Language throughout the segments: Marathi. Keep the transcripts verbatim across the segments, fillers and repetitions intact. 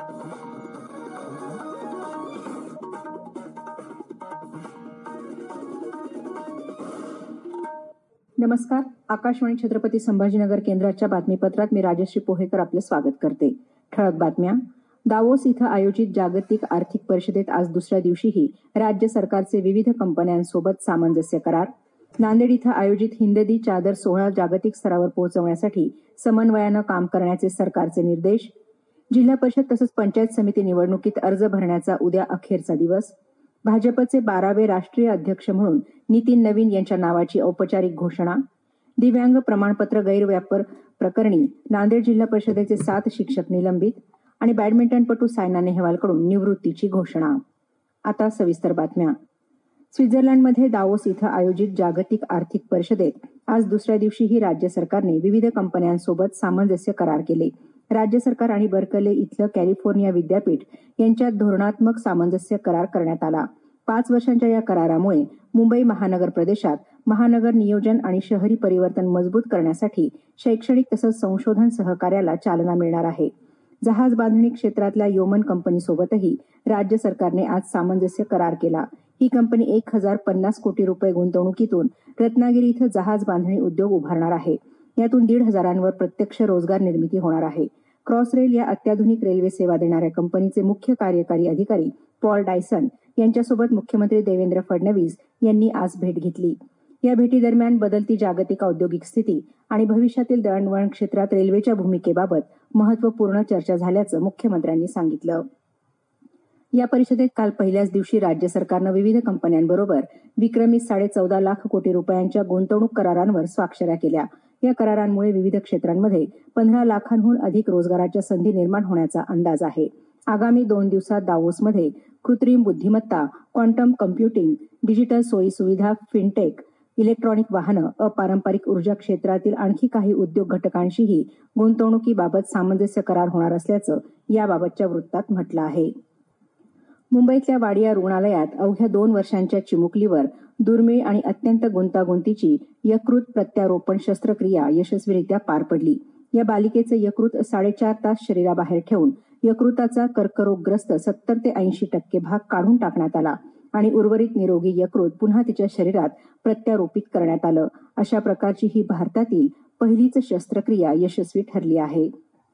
नमस्कार. आकाशवाणी छत्रपती संभाजीनगर केंद्राच्या बातमीपत्रात मी राजश्री पोहेकर आपलं स्वागत करते. ठळक बातम्या. दावोस इथं आयोजित जागतिक आर्थिक परिषदेत आज दुसऱ्या दिवशीही राज्य सरकारचे विविध कंपन्यांसोबत सामंजस्य करार. नांदेड इथं आयोजित हिंददी चादर सोहळा जागतिक स्तरावर पोहोचवण्यासाठी समन्वयानं काम करण्याचे सरकारचे निर्देश. जिल्हा परिषद तसंच पंचायत समिती निवडणुकीत अर्ज भरण्याचा उद्या अखेरचा दिवस. भाजपचे बारावे राष्ट्रीय अध्यक्ष म्हणून नितीन नवीन यांच्या नावाची औपचारिक घोषणा. दिव्यांग प्रमाणपत्र गैरव्यापार प्रकरणी नांदेड जिल्हा परिषदेचे सात शिक्षक निलंबित. आणि बॅडमिंटनपटू सायना नेहवालकडून निवृत्तीची घोषणा. आता सविस्तर बातम्या. स्वित्झर्लंडमध्ये दावोस इथं आयोजित जागतिक आर्थिक परिषदेत आज दुसऱ्या दिवशीही राज्य सरकारने विविध कंपन्यांसोबत सामंजस्य करार केले. राज्य सरकार आणि बर्कले इथलं कॅलिफोर्निया विद्यापीठ यांच्यात धोरणात्मक सामंजस्य करार करण्यात आला. पाच वर्षांच्या या करारामुळे मुंबई महानगर प्रदेशात महानगर नियोजन आणि शहरी परिवर्तन मजबूत करण्यासाठी शैक्षणिक तसंच संशोधन सहकार्याला चालना मिळणार आहे. जहाज बांधणी क्षेत्रातल्या योमन कंपनीसोबतही राज्य सरकारने आज सामंजस्य करार केला. ही कंपनी एक हजार पन्नास कोटी रुपये गुंतवणुकीतून रत्नागिरी इथं जहाज बांधणी उद्योग उभारणार आहे. यातून दीड हजारांवर प्रत्यक्ष रोजगार निर्मिती होणार आहे. क्रॉसरेल या अत्याधुनिक रेल्वे सेवा देणाऱ्या कंपनीचे मुख्य कार्यकारी अधिकारी पॉल डायसन यांच्यासोबत मुख्यमंत्री देवेंद्र फडणवीस यांनी आज भेट घेतली. या भेटीदरम्यान बदलती जागतिक औद्योगिक स्थिती आणि भविष्यातील दळणवळण क्षेत्रात रेल्वेच्या भूमिकेबाबत महत्वपूर्ण चर्चा झाल्याचं मुख्यमंत्र्यांनी सांगितलं. या परिषदेत काल पहिल्याच दिवशी राज्य सरकारनं विविध कंपन्यांबरोबर विक्रमी साडे चौदा लाख कोटी रुपयांच्या गुंतवणूक करारांवर स्वाक्षऱ्या केल्या. या करारांमुळे विविध क्षेत्रांमध्ये पंधरा लाखांहून अधिक रोजगाराच्या संधी निर्माण होण्याचा अंदाज आहे. आगामी दोन दिवसात दावोसमध्ये कृत्रिम बुद्धिमत्ता, क्वांटम कम्प्युटिंग, डिजिटल सोयी सुविधा, फिनटेक, इलेक्ट्रॉनिक वाहनं, अपारंपरिक ऊर्जा क्षेत्रातील आणखी काही उद्योग घटकांशीही गुंतवणुकीबाबत सामंजस्य करार होणार असल्याचं याबाबतच्या वृत्तात म्हटलं आहे. मुंबईतल्या वाडिया रुग्णालयात अवघ्या दोन वर्षांच्या चिमुकलीवर दुर्मिळ आणि अत्यंत गुंतागुंतीची यकृत प्रत्यारोपण शस्त्रक्रिया यशस्वीरित्या पार पडली. या बालिकेचं यकृत साडेचार तास शरीराबाहेर ठेवून यकृताचा कर्करोगग्रस्त सत्तर ते ऐंशी टक्के भाग काढून टाकण्यात आला आणि उर्वरित निरोगी यकृत पुन्हा तिच्या शरीरात प्रत्यारोपित करण्यात आलं. अशा प्रकारची ही भारतातील पहिलीच शस्त्रक्रिया यशस्वी ठरली आहे.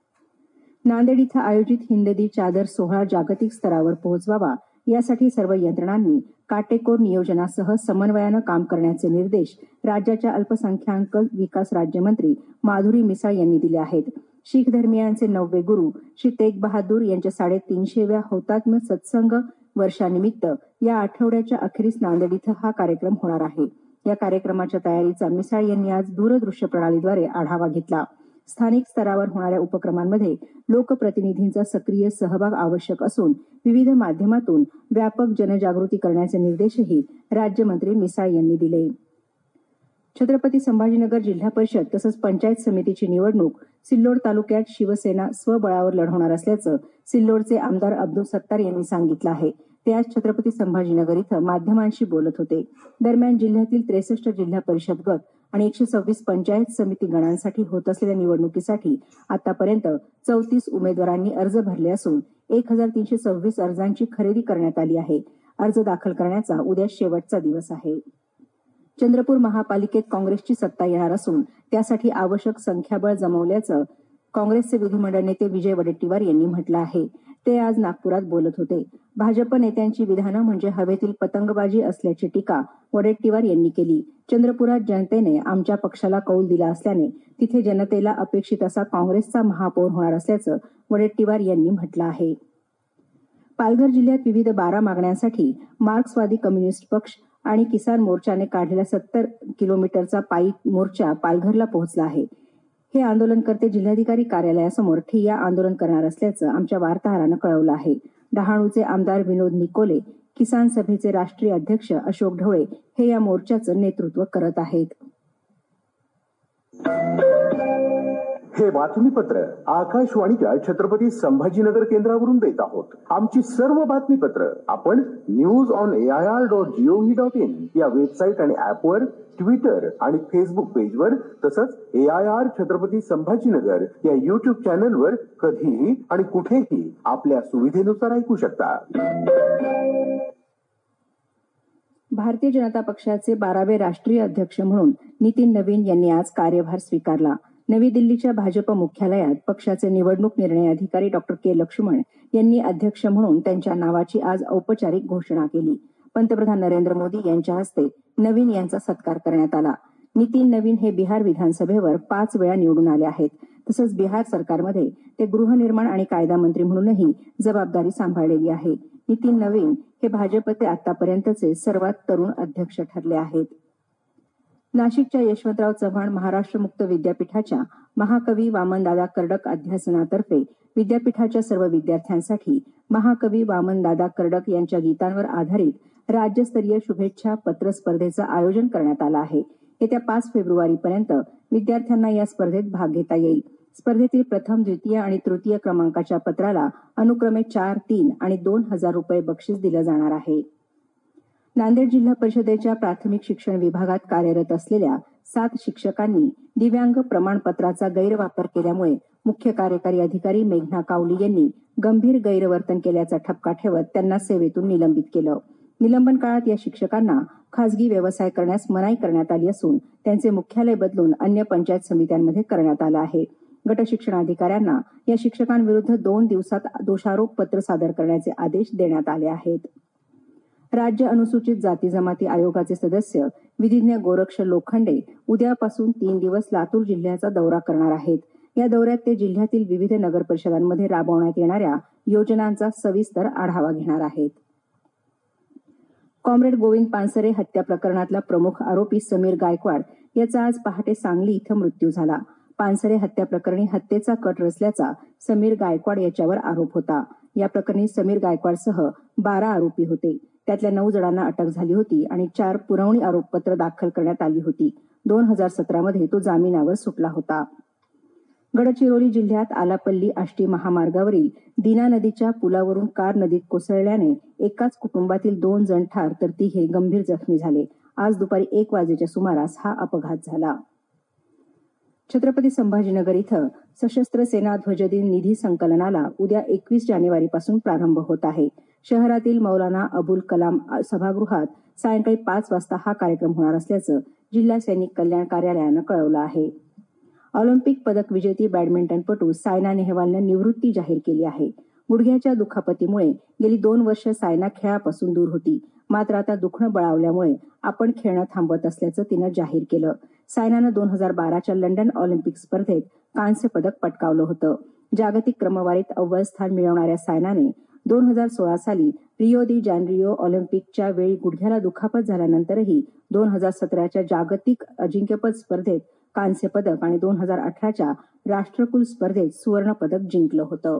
नांदेड इथं आयोजित हिंददी चादर सोहळा जागतिक स्तरावर पोहोचवावा यासाठी सर्व यंत्रणांनी काटेकोर नियोजनासह समन्वयानं काम करण्याचे निर्देश राज्याच्या अल्पसंख्याक विकास राज्यमंत्री माधुरी मिसाळ यांनी दिले आहेत. शीख धर्मियांचे नववे गुरु श्री तेग बहादूर यांच्या साडेतीनशेव्या हौतात्म्य सत्संग वर्षानिमित्त या आठवड्याच्या अखेरीस नांदेड इथं हा कार्यक्रम होणार आहे. या कार्यक्रमाच्या तयारीचा मिसाळ यांनी आज दूरदृश्य प्रणालीद्वारे आढावा घेतला. स्थानिक स्तरावर होणाऱ्या उपक्रमांमध्ये लोकप्रतिनिधींचा सक्रिय सहभाग आवश्यक असून विविध माध्यमातून व्यापक जनजागृती करण्याचे निर्देशही राज्यमंत्री मिसाळ यांनी दिले. छत्रपती संभाजीनगर जिल्हा परिषद तसंच पंचायत समितीची निवडणूक सिल्लोड तालुक्यात शिवसेना स्वबळावर लढवणार असल्याचं सिल्लोडचे आमदार अब्दुल सत्तार यांनी सांगितलं आहे. ते आज छत्रपती संभाजीनगर इथं माध्यमांशी बोलत होते. दरम्यान जिल्ह्यातील त्रेसष्ट जिल्हा परिषद गट आणि एकशे सव्वीस पंचायत समिती गणांसाठी होत असलेल्या निवडणुकीसाठी आतापर्यंत चौतीस उमेदवारांनी अर्ज भरले असून एक हजार तीनशे सव्वीस अर्जांची खरेदी करण्यात आली आहे. अर्ज दाखल करण्याचा उद्या शेवटचा दिवस आहे. चंद्रपूर महापालिकेत काँग्रेसची सत्ता येणार असून त्यासाठी आवश्यक संख्याबळ जमवल्याचं काँग्रेसचे विधिमंडळ नेते विजय वडेट्टीवार यांनी म्हटलं आहे. ते आज नागपुरात बोलत होते. भाजप नेत्यांची विधानं म्हणजे हवेतील पतंगबाजी असल्याची टीका वडेट्टीवार यांनी केली. चंद्रपुरात जनतेने आमच्या पक्षाला कौल दिला असल्याने तिथे जनतेला अपेक्षित असा काँग्रेसचा महापौर होणार असल्याचं वडेट्टीवार यांनी म्हटलं आहे. पालघर जिल्ह्यात विविध बारा मागण्यांसाठी मार्क्सवादी कम्युनिस्ट पक्ष आणि किसान मोर्चाने काढलेला सत्तर किलोमीटरचा पायी मोर्चा पालघरला पोहोचला आहे. हे आंदोलनकर्ते जिल्हाधिकारी कार्यालयासमोर ठिय्या आंदोलन करणार असल्याचं आमच्या वार्ताहरानं कळवलं आहे. डहाणूचे आमदार विनोद निकोले, किसान सभेचे राष्ट्रीय अध्यक्ष अशोक ढवळे हे या मोर्चाचं नेतृत्व करत आहेत. हे बातमीपत्र आकाशवाणीच्या छत्रपती संभाजीनगर केंद्रावरून देत आहोत. आमची सर्व बातमीपत्र आपण news on A I R dot G O V dot in या वेबसाईट आणि ऍपवर, ट्विटर आणि फेसबुक पेजवर, तसंच A I R Chhatrapati Sambhajinagar या युट्यूब चॅनलवर कधीही आणि कुठेही आपल्या सुविधेनुसार ऐकू शकता. भारतीय जनता पक्षाचे बारावे राष्ट्रीय अध्यक्ष म्हणून नितीन नवीन यांनी आज कार्यभार स्वीकारला. नवी दिल्लीच्या भाजप मुख्यालयात पक्षाचे निवडणूक निर्णय अधिकारी डॉक्टर के लक्ष्मण यांनी अध्यक्ष म्हणून त्यांच्या नावाची आज औपचारिक घोषणा केली. पंतप्रधान नरेंद्र मोदी यांच्या हस्ते नवीन यांचा सत्कार करण्यात आला. नितीन नवीन हे बिहार विधानसभेवर पाच वेळा निवडून आले आहेत. तसंच बिहार सरकारमध्ये ते गृहनिर्माण आणि कायदा मंत्री म्हणूनही जबाबदारी सांभाळलेली आहे. नितीन नवीन हे भाजपचे आतापर्यंतचे सर्वात तरुण अध्यक्ष ठरले आहेत. नाशिकच्या यशवंतराव चव्हाण महाराष्ट्र मुक्त विद्यापीठाच्या महाकवी वामनदादा कर्डक अध्यासनातर्फे विद्यापीठाच्या सर्व विद्यार्थ्यांसाठी महाकवी वामनदादा कर्डक यांच्या गीतांवर आधारित राज्यस्तरीय शुभेच्छा पत्र स्पर्धेचं आयोजन करण्यात आलं आहे. येत्या पाच फेब्रुवारी पर्यंत विद्यार्थ्यांना या स्पर्धेत भाग घेता येईल. स्पर्धेतील प्रथम, द्वितीय आणि तृतीय क्रमांकाच्या पत्राला अनुक्रमे चार, तीन आणि दोन हजार रुपये बक्षीस दिलं जाणार आहे. नांदेड जिल्हा परिषदेच्या प्राथमिक शिक्षण विभागात कार्यरत असलेल्या सात शिक्षकांनी दिव्यांग प्रमाणपत्राचा गैरवापर केल्यामुळे मुख्य कार्यकारी अधिकारी मेघना कावली यांनी गंभीर गैरवर्तन केल्याचा ठपका ठेवत त्यांना सेवेतून निलंबित केलं. निलंबन काळात या शिक्षकांना खासगी व्यवसाय करण्यास मनाई करण्यात आली असून त्यांचे मुख्यालय बदलून अन्य पंचायत समित्यांमध्ये करण्यात आलं आहे. गट शिक्षणाधिकाऱ्यांना या शिक्षकांविरुद्ध दोन दिवसात दोषारोप पत्र सादर करण्याचे आदेश देण्यात आले आहेत. राज्य अनुसूचित जाती जमाती आयोगाचे सदस्य विधिज्ञ गोरक्ष लोखंडे उद्यापासून तीन दिवस लातूर जिल्ह्याचा दौरा करणार आहेत. या दौऱ्यात ते जिल्ह्यातील विविध नगर परिषदांमध्ये राबवण्यात येणाऱ्या योजनांचा सविस्तर आढावा घेणार आहेत. कॉम्रेड गोविंद पानसरे हत्या प्रकरणातला प्रमुख आरोपी समीर गायकवाड याचा आज पहाटे सांगली इथं मृत्यू झाला. पानसरे हत्या प्रकरणी हत्येचा कट रचल्याचा समीर गायकवाड याच्यावर आरोप होता. या प्रकरणी समीर गायकवाडसह बारा आरोपी होते. त्यातल्या नऊ जणांना अटक झाली होती आणि चार पुरवणी आरोपपत्र दाखल करण्यात आली होती. दोन हजार सतरा मध्ये तो जामिनावर सुटला होता. गडचिरोली जिल्ह्यात आलापल्ली आष्टी महामार्गावरील दिना नदीच्या पुलावरून कार नदीत कोसळल्याने एकाच कुटुंबातील दोन जण ठार तर तिघे गंभीर जखमी झाले. आज दुपारी एक वाजेच्या सुमारास हा अपघात झाला. छत्रपती संभाजीनगर इथं सशस्त्र सेना ध्वजदिन निधी संकलनाला उद्या एकवीस जानेवारीपासून प्रारंभ होत आहे. शहरातील मौलाना अबुल कलाम सभागृहात सायंकाळी पाच वाजता हा कार्यक्रम होणार असल्याचं जिल्हा सैनिक कल्याण कार्यालयानं कळवलं आहे. ऑलिम्पिक पदक विजेती बॅडमिंटनपटू सायना नेहवालनं निवृत्ती जाहीर केली आहे. गुडघ्याच्या दुखापतीमुळे गेली दोन वर्ष सायना खेळापासून दूर होती. मात्र आता दुखणं बळावल्यामुळे आपण खेळणं थांबवत असल्याचं तिनं जाहीर केलं. सायनानं दोन हजार बाराच्या लंडन ऑलिम्पिक स्पर्धेत कांस्य पदक पटकावलं होतं. जागतिक क्रमवारीत अव्वल स्थान मिळवणाऱ्या सायनाने दोन हजार सोळा साली रिओ दी जानेरिओ ऑलिम्पिकच्या वेळी गुडघ्याला दुखापत झाल्यानंतरही दोन हजार सतराच्या जागतिक अजिंक्यपद स्पर्धेत कांस्य पदक आणि दोन हजार अठराच्या राष्ट्रकुल स्पर्धेत सुवर्ण पदक जिंकलं होतं.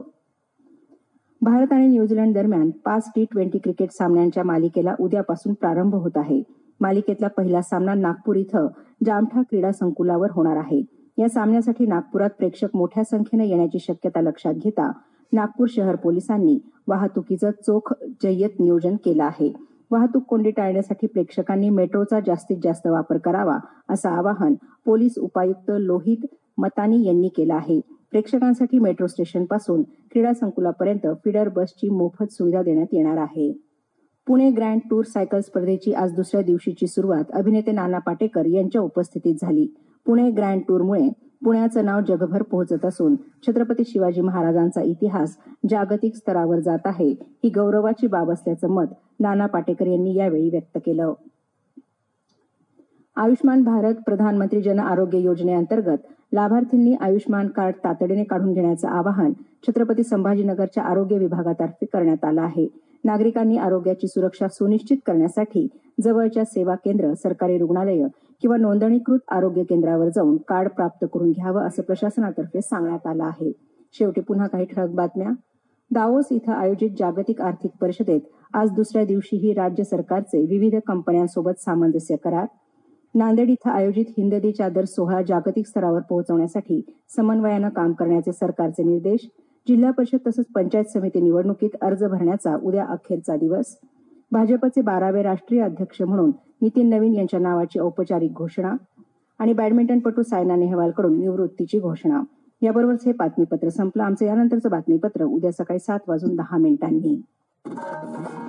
भारत आणि न्यूझीलंड दरम्यान पाच टी ट्वेंटी क्रिकेट सामन्यांच्या मालिकेला उद्यापासून प्रारंभ होत आहे. मालिकेतला पहिला सामना नागपूर इथं जामठा क्रीडा संकुलावर होणार आहे. या सामन्यासाठी नागपुरात प्रेक्षक मोठ्या संख्येनं येण्याची शक्यता लक्षात घेता नागपूर शहर पोलिसांनी वाहतुकीचं चोख जय्यत नियोजन केलं आहे. वाहतूक कोंडी टाळण्यासाठी प्रेक्षकांनी मेट्रोचा जास्तीत जास्त वापर करावा असं आवाहन पोलीस उपायुक्त लोहित मतानी यांनी केलं आहे. प्रेक्षकांसाठी मेट्रो स्टेशनपासून क्रीडा संकुलापर्यंत फीडर बसची मोफत सुविधा देण्यात येणार आहे. पुणे ग्रँड टूर सायकल स्पर्धेची आज दुसऱ्या दिवशीची सुरुवात अभिनेते नाना पाटेकर यांच्या उपस्थितीत झाली. पुणे ग्रँड टूरमुळे पुण्याचं नाव जगभर पोहोचत असून छत्रपती शिवाजी महाराजांचा इतिहास जागतिक स्तरावर जात आहे ही गौरवाची बाब असल्याचं मत नाना पाटेकर यांनी यावेळी व्यक्त केलं. आयुष्मान भारत प्रधानमंत्री जन आरोग्य योजनेअंतर्गत लाभार्थींनी आयुष्मान कार्ड तातडीने काढून घेण्याचं आवाहन छत्रपती संभाजीनगरच्या आरोग्य विभागातर्फे करण्यात आलं आहे. नागरिकांनी आरोग्याची सुरक्षा सुनिश्चित करण्यासाठी जवळच्या सेवा केंद्र, सरकारी रुग्णालय किंवा नोंदणीकृत आरोग्य केंद्रावर जाऊन कार्ड प्राप्त करून घ्यावं असं प्रशासनातर्फे सांगण्यात आलं आहे. शेवटी पुन्हा काही ठळक बातम्या. दावोस इथं आयोजित जागतिक आर्थिक परिषदेत आज दुसऱ्या दिवशीही राज्य सरकारचे विविध कंपन्यांसोबत सामंजस्य करार. नांदेड इथं आयोजित हिंददी चादर सोहळा जागतिक स्तरावर पोहोचवण्यासाठी समन्वयानं काम करण्याचे सरकारचे निर्देश. जिल्हा परिषद तसंच पंचायत समिती निवडणुकीत अर्ज भरण्याचा उद्या अखेरचा दिवस. भाजपचे बारावे राष्ट्रीय अध्यक्ष म्हणून नितीन नवीन यांच्या नावाची औपचारिक घोषणा. आणि बॅडमिंटनपटू सायना नेहवालकडून निवृत्तीची घोषणा. याबरोबरच हे बातमीपत्र संपलं. आमचं यानंतरचं बातमीपत्र उद्या सकाळी सात वाजून दहा मिनिटांनी.